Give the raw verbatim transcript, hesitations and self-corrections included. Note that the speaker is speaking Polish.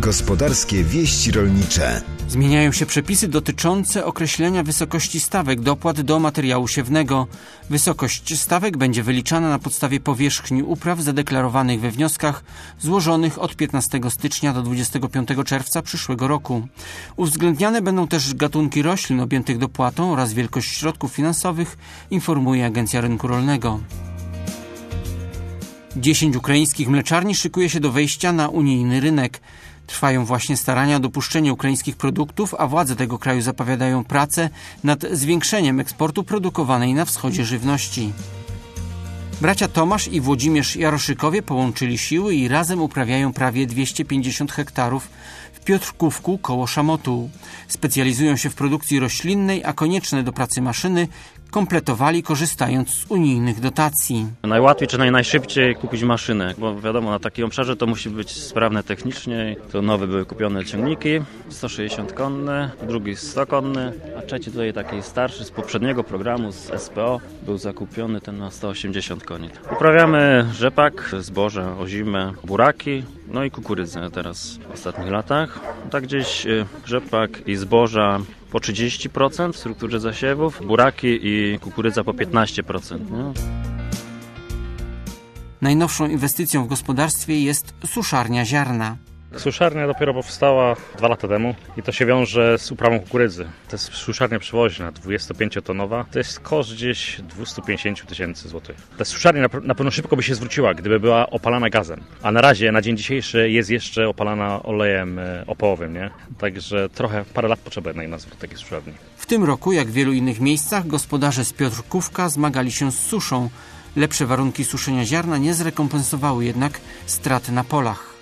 Gospodarskie wieści rolnicze. Zmieniają się przepisy dotyczące określenia wysokości stawek dopłat do materiału siewnego. Wysokość stawek będzie wyliczana na podstawie powierzchni upraw zadeklarowanych we wnioskach złożonych od piętnastego stycznia do dwudziestego piątego czerwca przyszłego roku. Uwzględniane będą też gatunki roślin objętych dopłatą oraz wielkość środków finansowych, informuje Agencja Rynku Rolnego. Dziesięć ukraińskich mleczarni szykuje się do wejścia na unijny rynek. Trwają właśnie starania o dopuszczenie ukraińskich produktów, a władze tego kraju zapowiadają pracę nad zwiększeniem eksportu produkowanej na wschodzie żywności. Bracia Tomasz i Włodzimierz Jaroszykowie połączyli siły i razem uprawiają prawie dwieście pięćdziesiąt hektarów w Piotrkówku koło Szamotułu. Specjalizują się w produkcji roślinnej, a konieczne do pracy maszyny kompletowali korzystając z unijnych dotacji. Najłatwiej czy naj, najszybciej kupić maszynę, bo wiadomo, na takim obszarze to musi być sprawne technicznie. To nowe były kupione ciągniki, sto sześćdziesiąt konny, drugi sto konny, a trzeci tutaj taki starszy z poprzedniego programu z S P O był zakupiony ten na sto osiemdziesiąt koni. Uprawiamy rzepak, zboże, ozimę, buraki, no i kukurydzę teraz w ostatnich latach. Tak gdzieś rzepak i zboża po trzydzieści procent w strukturze zasiewów, buraki i kukurydza po piętnaście procent. Nie? Najnowszą inwestycją w gospodarstwie jest suszarnia ziarna. Suszarnia dopiero powstała dwa lata temu i to się wiąże z uprawą kukurydzy. To jest suszarnia przewoźna, dwudziestopięciotonowa. To jest koszt gdzieś dwieście pięćdziesiąt tysięcy złotych. Ta suszarnia na pewno szybko by się zwróciła, gdyby była opalana gazem. A na razie, na dzień dzisiejszy jest jeszcze opalana olejem opałowym, nie? Także trochę, parę lat potrzebne na zwrót takiej suszarni. W tym roku, jak w wielu innych miejscach, gospodarze z Piotrkówka zmagali się z suszą. Lepsze warunki suszenia ziarna nie zrekompensowały jednak strat na polach.